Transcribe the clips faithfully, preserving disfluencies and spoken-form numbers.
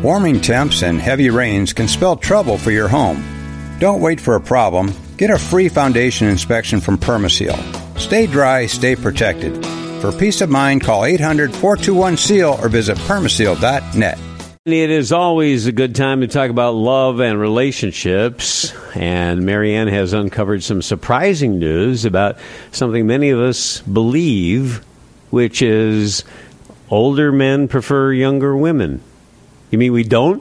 Warming temps and heavy rains can spell trouble for your home. Don't wait for a problem. Get a free foundation inspection from Permaseal. Stay dry, stay protected. For peace of mind, call eight hundred, four two one, S E A L or visit permaseal dot net. It is always a good time to talk about love and relationships, and Marianne has uncovered some surprising news about something many of us believe, which is older men prefer younger women. You mean we don't?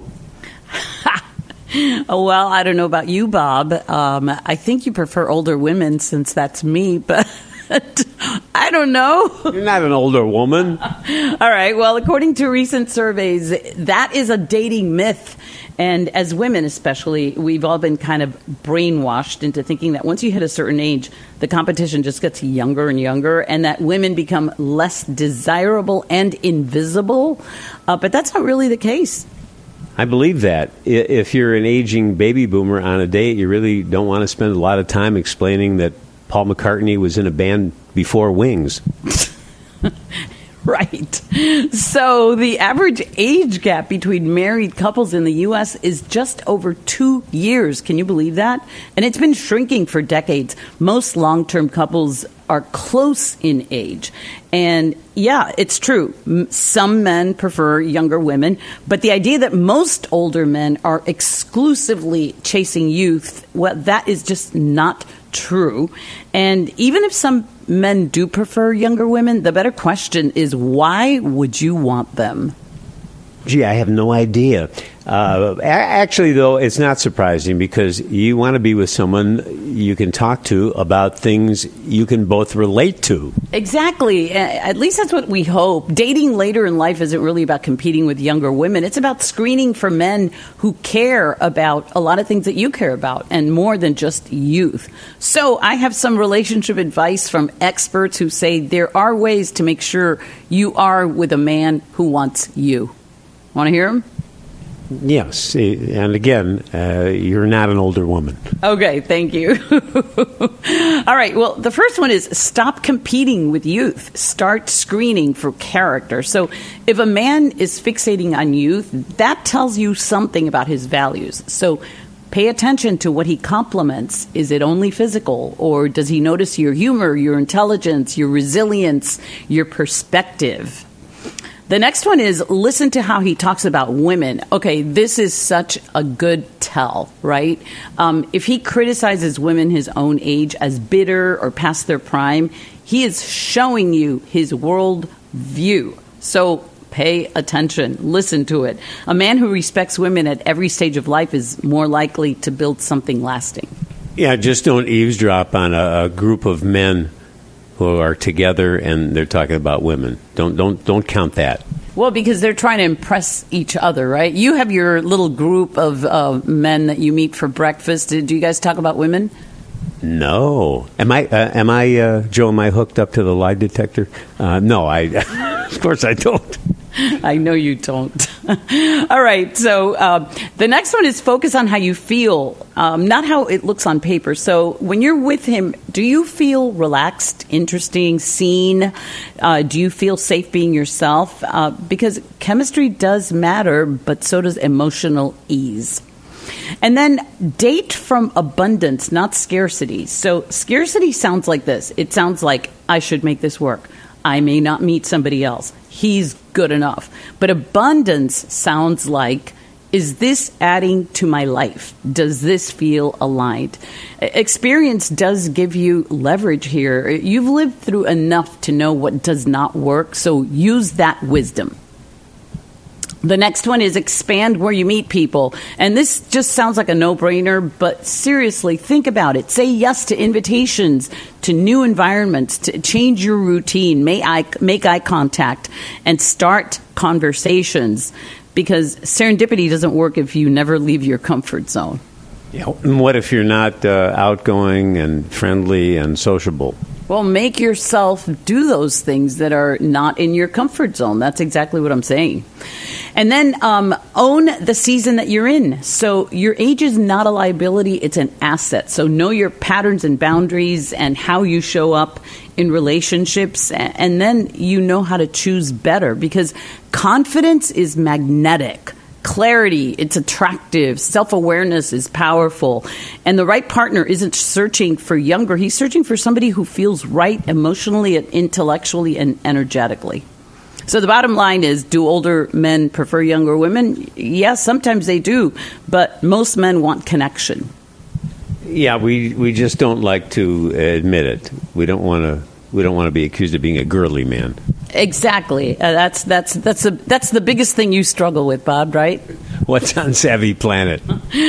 Oh, well, I don't know about you, Bob. Um, I think you prefer older women since that's me, but I don't know. You're not an older woman. All right. Well, according to recent surveys, that is a dating myth. And as women especially, we've all been kind of brainwashed into thinking that once you hit a certain age, the competition just gets younger and younger, and that women become less desirable and invisible. Uh, but that's not really the case. I believe that. If you're an aging baby boomer on a date, you really don't want to spend a lot of time explaining that Paul McCartney was in a band before Wings. Right. So the average age gap between married couples in the U S is just over two years. Can you believe that? And it's been shrinking for decades. Most long-term couples are close in age. And yeah, it's true. Some men prefer younger women, but the idea that most older men are exclusively chasing youth, well, that is just not true. And even if some men do prefer younger women, the better question is, why would you want them? Gee, I have no idea. Uh, a- actually, though, it's not surprising because you want to be with someone you can talk to about things you can both relate to. Exactly. At least that's what we hope. Dating later in life isn't really about competing with younger women. It's about screening for men who care about a lot of things that you care about and more than just youth. So I have some relationship advice from experts who say there are ways to make sure you are with a man who wants you. Want to hear them? Yes. And again, uh, you're not an older woman. Okay, thank you. All right, well, the first one is stop competing with youth. Start screening for character. So if a man is fixating on youth, that tells you something about his values. So pay attention to what he compliments. Is it only physical, or does he notice your humor, your intelligence, your resilience, your perspective? The next one is listen to how he talks about women. Okay, this is such a good tell, right? Um, if he criticizes women his own age as bitter or past their prime, he is showing you his world view. So pay attention. Listen to it. A man who respects women at every stage of life is more likely to build something lasting. Yeah, just don't eavesdrop on a, a group of men who are together and they're talking about women. Don't don't don't count that. Well, because they're trying to impress each other, right? You have your little group of uh, men that you meet for breakfast. Do you guys talk about women? No. Am I? Uh, am I, uh, Joe? Am I hooked up to the lie detector? Uh, no, I. Of course, I don't. I know you don't. All right. So uh, the next one is focus on how you feel, um, not how it looks on paper. So when you're with him, do you feel relaxed, interesting, seen? Uh, do you feel safe being yourself? Uh, because chemistry does matter, but so does emotional ease. And then date from abundance, not scarcity. So scarcity sounds like this. It sounds like I should make this work. I may not meet somebody else. He's good enough. But abundance sounds like, is this adding to my life? Does this feel aligned? Experience does give you leverage here. You've lived through enough to know what does not work, so use that wisdom. The next one is expand where you meet people. And this just sounds like a no-brainer, but seriously, think about it. Say yes to invitations, to new environments, to change your routine, make eye, make eye contact, and start conversations. Because serendipity doesn't work if you never leave your comfort zone. Yeah. And what if you're not uh, outgoing and friendly and sociable? Well, make yourself do those things that are not in your comfort zone. That's exactly what I'm saying. And then um, own the season that you're in. So your age is not a liability, it's an asset. So know your patterns and boundaries and how you show up in relationships. And then you know how to choose better, because confidence is magnetic. clarity, it's attractive, self-awareness is powerful, and the right partner isn't searching for younger. He's searching for somebody who feels right emotionally and intellectually and energetically. So the bottom line is, do older men prefer younger women? Yes, sometimes they do, but most men want connection. Yeah, we, we just don't like to admit it. We don't want to we don't want to be accused of being a girly man. Exactly. Uh, that's that's that's the that's the biggest thing you struggle with, Bob, right? What's on Savvy Planet?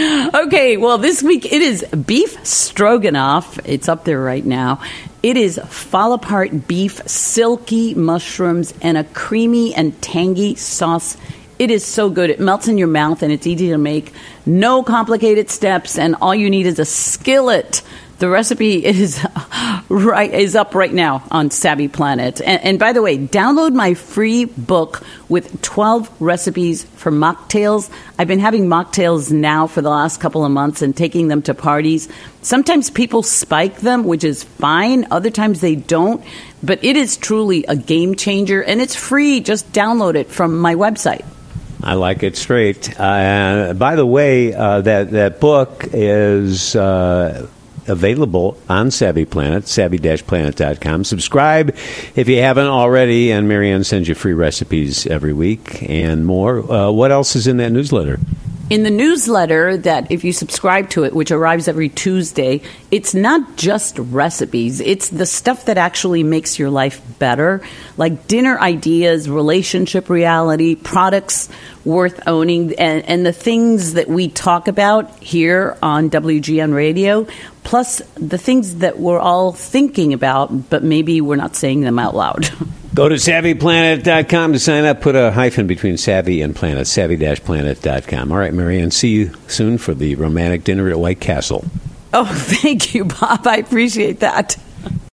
Okay, well, this week it is beef stroganoff. It's up there right now. It is fall apart beef, silky mushrooms, and a creamy and tangy sauce. It is so good. It melts in your mouth, and it's easy to make. No complicated steps, and all you need is a skillet. The recipe is right is up right now on Savvy Planet. And, and by the way, download my free book with twelve recipes for mocktails. I've been having mocktails now for the last couple of months and taking them to parties. Sometimes people spike them, which is fine. Other times they don't. But it is truly a game changer, and it's free. Just download it from my website. I like it straight. Uh, by the way, uh, that, that book is... Uh, available on Savvy Planet, savvy dash planet dot com. Subscribe if you haven't already, and Marianne sends you free recipes every week and more. Uh, what else is in that newsletter? In the newsletter, that if you subscribe to it, which arrives every Tuesday, it's not just recipes. It's the stuff that actually makes your life better, like dinner ideas, relationship reality, products worth owning, and, and the things that we talk about here on W G N Radio, plus the things that we're all thinking about, but maybe we're not saying them out loud. Go to savvy planet dot com to sign up. Put a hyphen between Savvy and Planet, savvy dash planet dot com. All right, Marianne, see you soon for the romantic dinner at White Castle. Oh, thank you, Bob. I appreciate that.